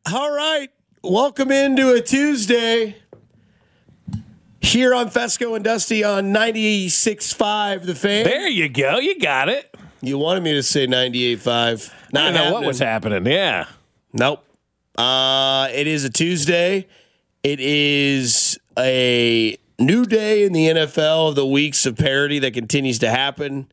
All right. Welcome into a Tuesday here on Fesco and Dusty on 96.5 The Fan. There you go. You got it. You wanted me to say 98.5. I don't know what was happening. Yeah. Nope. It is a Tuesday. It is a new day in the NFL of the weeks of parity that continues to happen.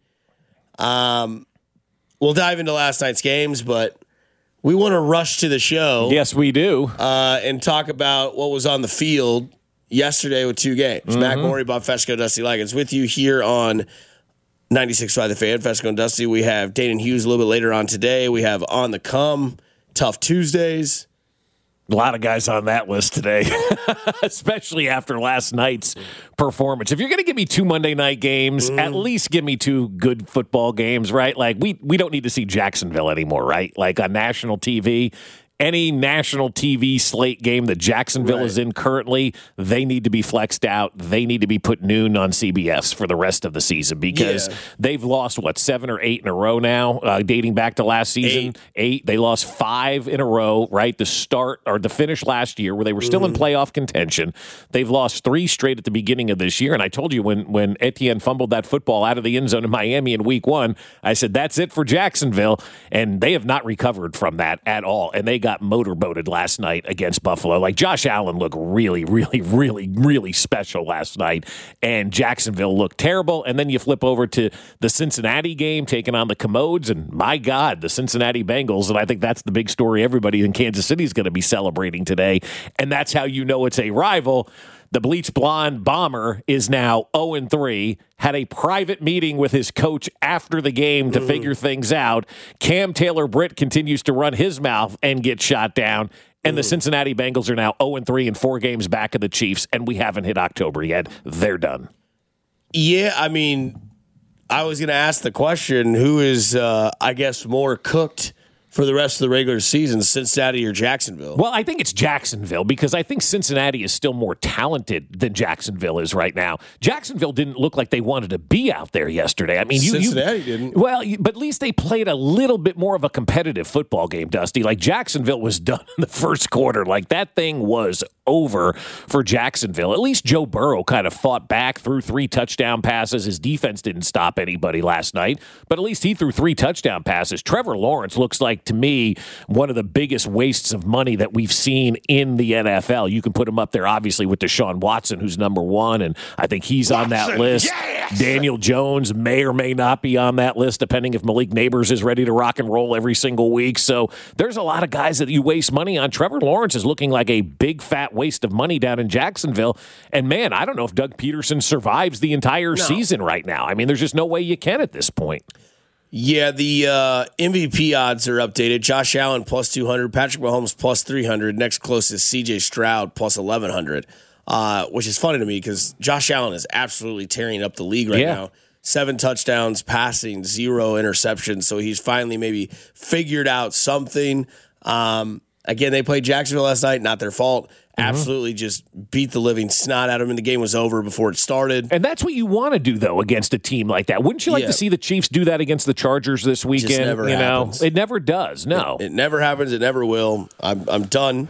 We'll dive into last night's games, but we want to rush to the show. Yes, we do. And talk about what was on the field yesterday with two games. Mm-hmm. Matt Morey, Bob Fesco, Dusty Liggins with you here on 96.5 The Fan, Fesco and Dusty. We have Dayton Hughes a little bit later on today. We have On the Come, Tough Tuesdays. A lot of guys on that list today, especially after last night's performance. If you're going to give me two Monday night games, at least give me two good football games, right? Like, we don't need to see Jacksonville anymore, right? Like, on national TV, any national TV slate game that Jacksonville is in currently, they need to be flexed out. They need to be put noon on CBS for the rest of the season because they've lost, 7 or 8 in a row now, dating back to last season. 8. They lost 5 in a row, right? The finish last year where they were still in playoff contention. They've lost 3 straight at the beginning of this year. And I told you when Etienne fumbled that football out of the end zone in Miami in week 1, I said, that's it for Jacksonville. And they have not recovered from that at all. And they got motorboated last night against Buffalo. Like, Josh Allen looked really, really, really, really special last night, and Jacksonville looked terrible. And then you flip over to the Cincinnati game, taking on the Commodes, and my God, the Cincinnati Bengals. And I think that's the big story everybody in Kansas City is going to be celebrating today. And that's how you know it's a rival. The bleach blonde Bomber is now 0-3, had a private meeting with his coach after the game to figure things out. Cam Taylor-Britt continues to run his mouth and get shot down. And the Cincinnati Bengals are now 0-3 and 4 games back of the Chiefs, and we haven't hit October yet. They're done. Yeah, I mean, I was going to ask the question, who is, I guess, more cooked for the rest of the regular season, Cincinnati or Jacksonville? Well, I think it's Jacksonville because I think Cincinnati is still more talented than Jacksonville is right now. Jacksonville didn't look like they wanted to be out there yesterday. I mean, Cincinnati didn't. Well, but at least they played a little bit more of a competitive football game, Dusty. Like, Jacksonville was done in the first quarter. Like, that thing was over for Jacksonville. At least Joe Burrow kind of fought back, threw 3 touchdown passes. His defense didn't stop anybody last night, but at least he threw 3 touchdown passes. Trevor Lawrence looks like, to me, one of the biggest wastes of money that we've seen in the NFL. You can put him up there, obviously, with Deshaun Watson, who's number 1, and I think he's on that list. Yes! Daniel Jones may or may not be on that list, depending if Malik Neighbors is ready to rock and roll every single week. So there's a lot of guys that you waste money on. Trevor Lawrence is looking like a big, fat waste of money down in Jacksonville. And, man, I don't know if Doug Peterson survives the entire season right now. I mean, there's just no way you can at this point. Yeah, the MVP odds are updated. Josh Allen plus 200, Patrick Mahomes plus 300. Next closest, C.J. Stroud plus 1,100, which is funny to me because Josh Allen is absolutely tearing up the league right now. 7 touchdowns passing, 0 interceptions. So he's finally maybe figured out something. Again, they played Jacksonville last night. Not their fault. Absolutely just beat the living snot out of him, and the game was over before it started. And that's what you want to do, though, against a team like that. Wouldn't you like to see the Chiefs do that against the Chargers this weekend? Just never happens. It never does, no. It never happens. It never will. I'm done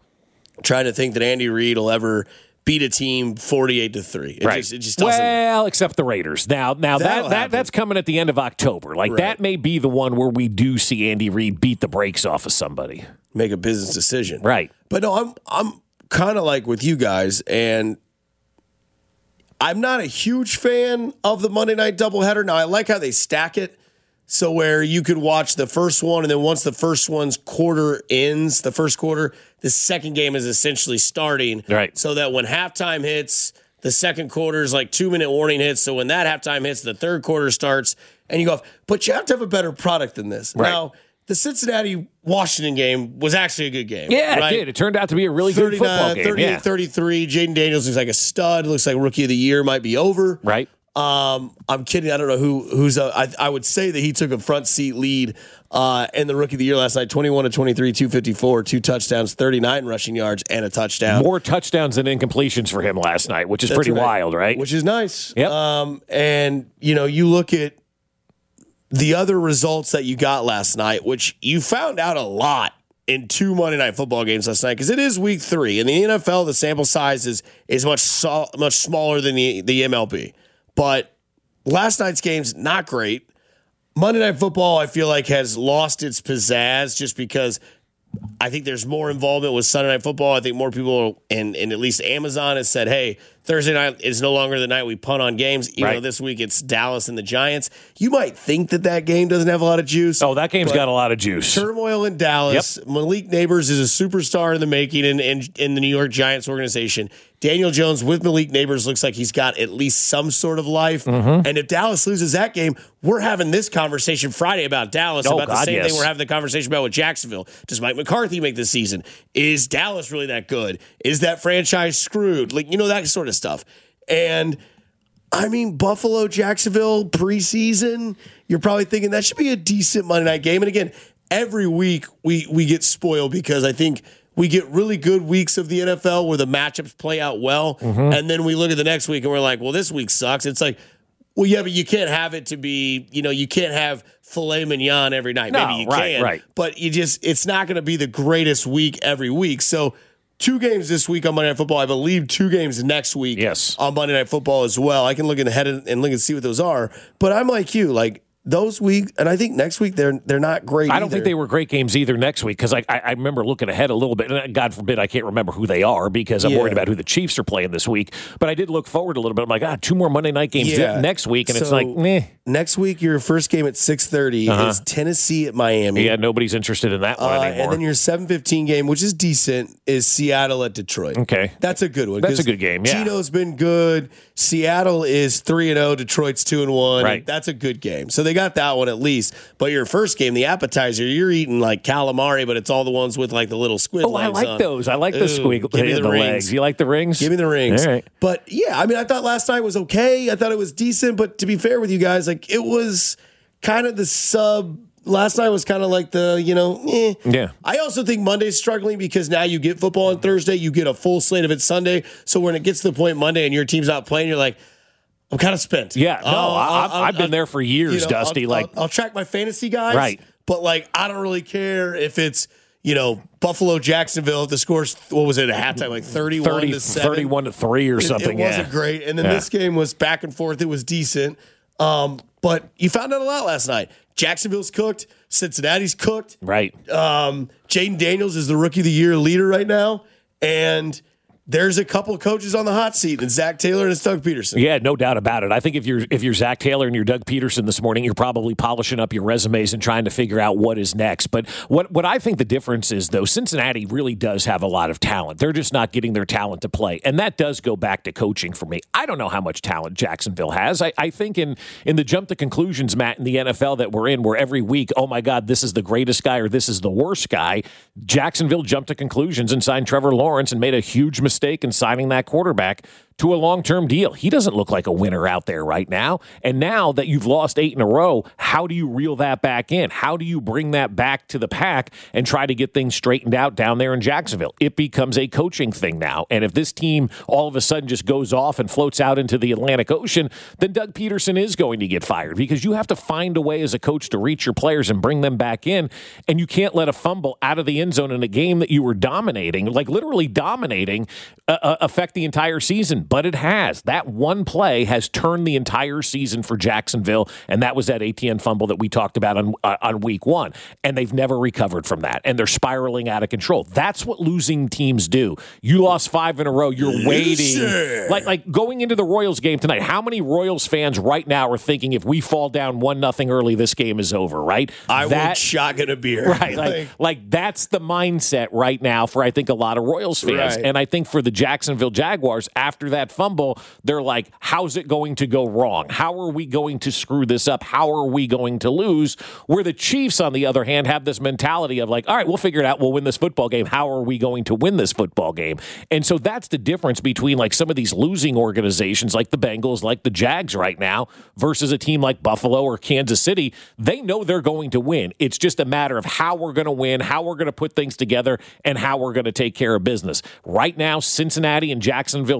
trying to think that Andy Reid will ever beat a team 48-3. It just doesn't. Well, except the Raiders. Now that's coming at the end of October. Like, that may be the one where we do see Andy Reid beat the brakes off of somebody. Make a business decision. Right. But no, I'm kind of like with you guys, and I'm not a huge fan of the Monday night doubleheader. Now, I like how they stack it so where you could watch the first one, and then once the first one's quarter ends, the first quarter, the second game is essentially starting. Right. So that when halftime hits, the second quarter is like 2-minute warning hits. So when that halftime hits, the third quarter starts, and you go off. But you have to have a better product than this. Right. Now, the Cincinnati-Washington game was actually a good game. Yeah, right? It did. It turned out to be a really good football game. 38-33. Jaden Daniels looks like a stud. Looks like Rookie of the Year might be over. Right. I'm kidding. I don't know who's. I would say that he took a front seat lead in the Rookie of the Year last night. 21-23, 254, 2 touchdowns, 39 rushing yards, and a touchdown. More touchdowns than incompletions for him last night, which is pretty wild, right? Which is nice. Yep. And you look at the other results that you got last night, which you found out a lot in 2 Monday Night Football games last night because it is week 3. In the NFL, the sample size is much smaller than the MLB. But last night's game's not great. Monday Night Football, I feel like, has lost its pizzazz just because I think there's more involvement with Sunday Night Football. I think more people, and at least Amazon has said, hey, Thursday night is no longer the night we punt on games. Even though this week it's Dallas and the Giants. You might think that game doesn't have a lot of juice. Oh, that game's got a lot of juice. Turmoil in Dallas. Yep. Malik Neighbors is a superstar in the making in the New York Giants organization. Daniel Jones with Malik Neighbors looks like he's got at least some sort of life. Mm-hmm. And if Dallas loses that game, we're having this conversation Friday about Dallas, about the same thing we're having the conversation about with Jacksonville. Does Mike McCarthy make the season? Is Dallas really that good? Is that franchise screwed? Like, that sort of stuff. And I mean, Buffalo, Jacksonville preseason, you're probably thinking that should be a decent Monday night game. And again, every week we get spoiled because I think we get really good weeks of the NFL where the matchups play out well. Mm-hmm. And then we look at the next week and we're like, well, this week sucks. It's like, well, yeah, but you can't have it to be, you can't have filet mignon every night. No, maybe you can. Right. But it's not going to be the greatest week every week. So 2 games this week on Monday Night Football. I believe 2 games next week on Monday Night Football as well. I can look ahead and look and see what those are. But I'm like you, like, those weeks, and I think next week they're not great. I don't think they were great games either next week because I remember looking ahead a little bit, and God forbid I can't remember who they are because I'm worried about who the Chiefs are playing this week. But I did look forward a little bit. I'm like, 2 more Monday night games next week, and it's like, meh. Next week, your first game at 6:30 is Tennessee at Miami. Yeah, nobody's interested in that one anymore. And then your 7:15 game, which is decent, is Seattle at Detroit. Okay, that's a good one. That's a good game. Yeah, Gino's been good. Seattle is 3-0. Detroit's 2-1. Right, that's a good game. So they got that one at least. But your first game, the appetizer, you're eating like calamari, but it's all the ones with like the little squid legs. I like those. I like the squig. Give me the legs. You like the rings? Give me the rings. All right. But yeah, I mean, I thought last night was okay. I thought it was decent. But to be fair with you guys, like it was kind of the sub. Last night was kind of like the, Yeah. I also think Monday's struggling because now you get football on Thursday. You get a full slate of it Sunday. So when it gets to the point Monday and your team's not playing, you're like, I'm kind of spent. Yeah, no, I've been there for years, Dusty. I'll track my fantasy guys, right? But like, I don't really care if it's Buffalo, Jacksonville. If the score's what was it at halftime, like 31-7, 31-3 or something. It wasn't great. And then this game was back and forth. It was decent, but you found out a lot last night. Jacksonville's cooked. Cincinnati's cooked. Right. Jaden Daniels is the Rookie of the Year leader right now, and there's a couple of coaches on the hot seat, and Zach Taylor and it's Doug Peterson. Yeah, no doubt about it. I think if you're Zach Taylor and you're Doug Peterson this morning, you're probably polishing up your resumes and trying to figure out what is next. But what I think the difference is, though, Cincinnati really does have a lot of talent. They're just not getting their talent to play, and that does go back to coaching for me. I don't know how much talent Jacksonville has. I think in the jump to conclusions, Matt, in the NFL that we're in, where every week, oh my God, this is the greatest guy or this is the worst guy, Jacksonville jumped to conclusions and signed Trevor Lawrence and made a huge mistake in signing that quarterback to a long-term deal. He doesn't look like a winner out there right now. And now that you've lost 8 in a row, how do you reel that back in? How do you bring that back to the pack and try to get things straightened out down there in Jacksonville? It becomes a coaching thing now. And if this team all of a sudden just goes off and floats out into the Atlantic Ocean, then Doug Peterson is going to get fired because you have to find a way as a coach to reach your players and bring them back in. And you can't let a fumble out of the end zone in a game that you were dominating, like literally dominating, affect the entire season. But it has. That one play has turned the entire season for Jacksonville, and that was that ATN fumble that we talked about on week 1. And they've never recovered from that, and they're spiraling out of control. That's what losing teams do. You lost 5 in a row. You're waiting. Like going into the Royals game tonight, how many Royals fans right now are thinking if we fall down 1-0 early, this game is over, right? I would shotgun a beer. Right. Like that's the mindset right now for, I think, a lot of Royals fans. Right. And I think for the Jacksonville Jaguars, after that fumble, they're like, how's it going to go wrong? How are we going to screw this up? How are we going to lose? Where the Chiefs, on the other hand, have this mentality of like, all right, we'll figure it out. We'll win this football game. How are we going to win this football game? And so that's the difference between like some of these losing organizations like the Bengals, like the Jags right now, versus a team like Buffalo or Kansas City. They know they're going to win. It's just a matter of how we're going to win, how we're going to put things together, and how we're going to take care of business. Right now, Cincinnati and Jacksonville, they're going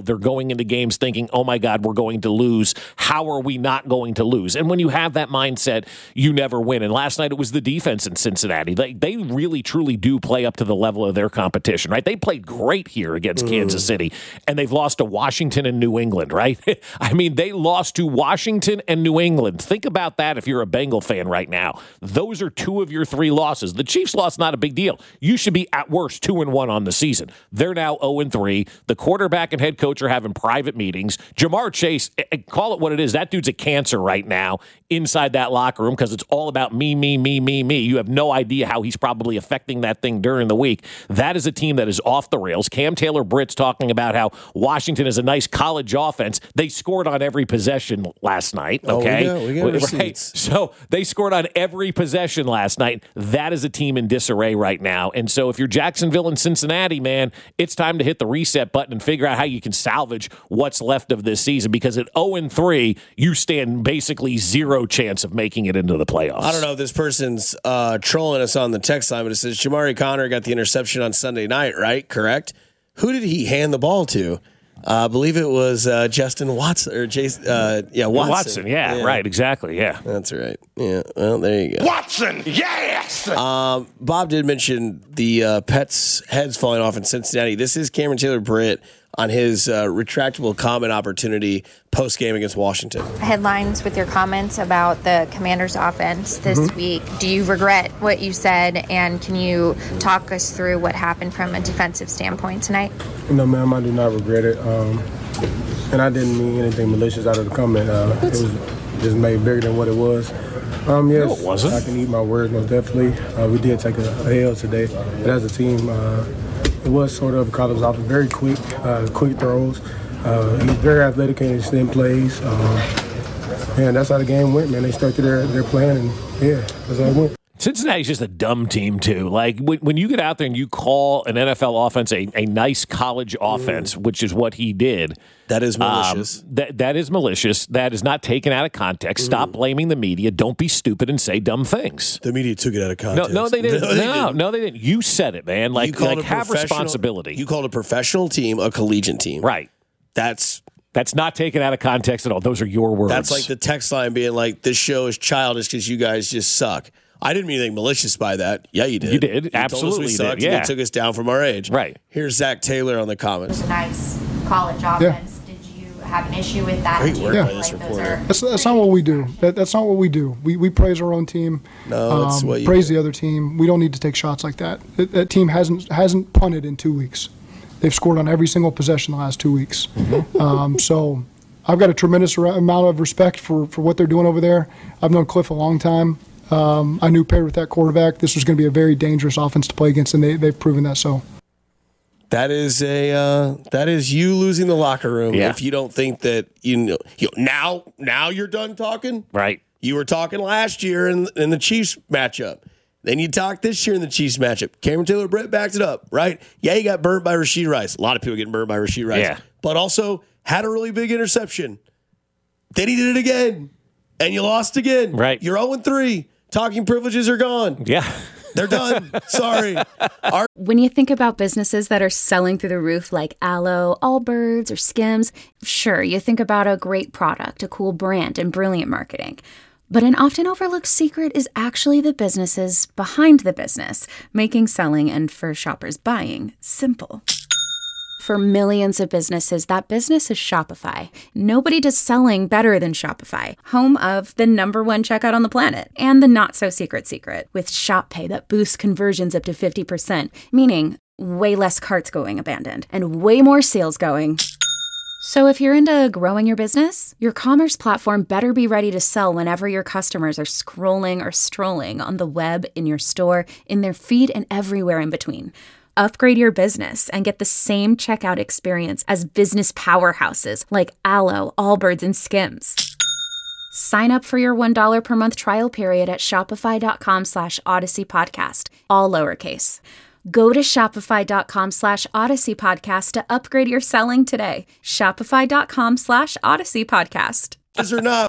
going into games thinking, oh my God, we're going to lose. How are we not going to lose? And when you have that mindset, you never win. And last night it was the defense in Cincinnati. They really, truly do play up to the level of their competition, right? They played great here against Kansas City, and they've lost to Washington and New England, right? I mean, they lost to Washington and New England. Think about that if you're a Bengal fan right now. Those are 2 of your 3 losses. The Chiefs loss, not a big deal. You should be at worst 2-1 on the season. They're now 0-3. The quarterback and head coach are having private meetings. Jamar Chase, call it what it is. That dude's a cancer right now inside that locker room because it's all about me, me, me, me, me. You have no idea how he's probably affecting that thing during the week. That is a team that is off the rails. Cam Taylor-Britt's talking about how Washington is a nice college offense. They scored on every possession last night. Okay, we got receipts. So they scored on every possession last night. That is a team in disarray right now. And so if you're Jacksonville and Cincinnati, man, it's time to hit the reset button and figure out how you can salvage what's left of this season, because at 0-3, you stand basically zero chance of making it into the playoffs. I don't know if this person's trolling us on the text line, but it says Jamari Conner got the interception on Sunday night, right? Correct? Who did he hand the ball to? I believe it was Justin Watson or Jason. Watson. Watson, yeah, right, exactly, yeah. That's right. Yeah, well, there you go. Watson, yes! Bob did mention the Pets' heads falling off in Cincinnati. This is Cameron Taylor-Britt on his retractable comment opportunity post-game against Washington. Headlines with your comments about the Commanders' offense this week. Do you regret what you said, and can you talk us through what happened from a defensive standpoint tonight? No, ma'am, I do not regret it. And I didn't mean anything malicious out of the comment. It was just made bigger than what it was. Yes, no, it wasn't. I can eat my words most definitely. We did take a L today, but as a team, it was sort of caught us off very quick throws. He's very athletic in his spin plays. And that's how the game went, man. They stuck to their plan, and yeah, that's how it went. Cincinnati's just a dumb team, too. Like, when you get out there and you call an NFL offense a nice college offense, which is what he did. That is malicious. That is malicious. That is not taken out of context. Stop blaming the media. Don't be stupid and say dumb things. The media took it out of context. No, they didn't. No, they didn't. You said it, man. Like have responsibility. You called a professional team a collegiate team. Right. That's not taken out of context at all. Those are your words. That's like the text line being like, this show is childish because you guys just suck. I didn't mean anything malicious by that. Yeah, you did. You did. You Absolutely told us we sucked, did. Yeah. and it took us down from our age. Right. Here's Zach Taylor on the comments. It was a nice college offense. Yeah. Did you have an issue with that? Great work by this reporter. That's not what we do. That's not what we do. We praise our own team. No, that's what you praise do. The other team. We don't need to take shots like that. That team hasn't punted in 2 weeks. They've scored on every single possession the last 2 weeks. So I've got a tremendous amount of respect for what they're doing over there. I've known Cliff a long time. I knew paired with that quarterback, this was going to be a very dangerous offense to play against, and they've proven that so. That is you losing the locker room if you don't think that now you're done talking. Right. You were talking last year in the Chiefs matchup. Then you talk this year in the Chiefs matchup. Cameron Taylor-Britt backed it up, right? Yeah, he got burnt by Rashee Rice. A lot of people getting burnt by Rashee Rice. Yeah. But also had a really big interception. Then he did it again. And you lost again. Right. You're 0-3. Talking privileges are gone. Yeah. They're done. Sorry. When you think about businesses that are selling through the roof like Aloe, Allbirds, or Skims, sure, you think about a great product, a cool brand, and brilliant marketing. But an often overlooked secret is actually the businesses behind the business, making selling and for shoppers buying simple. For millions of businesses, that business is Shopify. Nobody does selling better than Shopify, home of the #1 checkout on the planet, and the not-so-secret secret, with Shop Pay that boosts conversions up to 50%, meaning way less carts going abandoned, and way more sales going. So if you're into growing your business, your commerce platform better be ready to sell whenever your customers are scrolling or strolling on the web, in your store, in their feed, and everywhere in between. Upgrade your business and get the same checkout experience as business powerhouses like Aloe, Allbirds, and Skims. Sign up for your $1 per month trial period at shopify.com/Odyssey Podcast, all lowercase. Go to shopify.com /Odyssey Podcast to upgrade your selling today. Shopify.com /Odyssey Podcast. Or not.